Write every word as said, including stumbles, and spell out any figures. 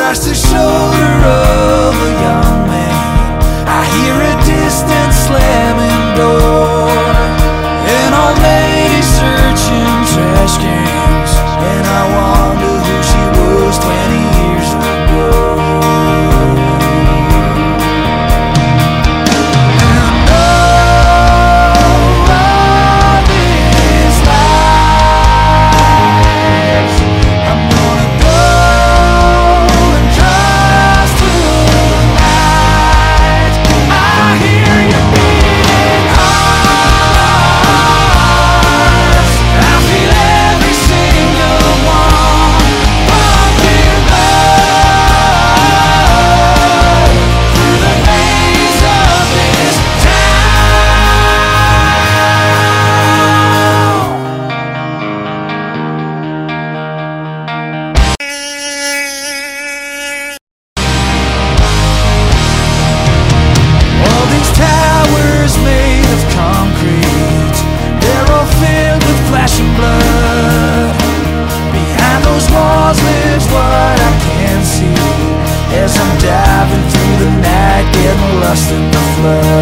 across the shoulder of a young man, I hear a distant slamming door. An old lady searching trash cans, and I wonder who she was twenty years ago. And all of these lives, I'm gonna go and trust tonight. I hear you beating hearts, I feel every single one pumping blood through the veins of this All these towers made of concrete, they're all filled with flesh and blood. Behind those walls lives what I can't see, as I'm diving through the night, getting lost in the flood.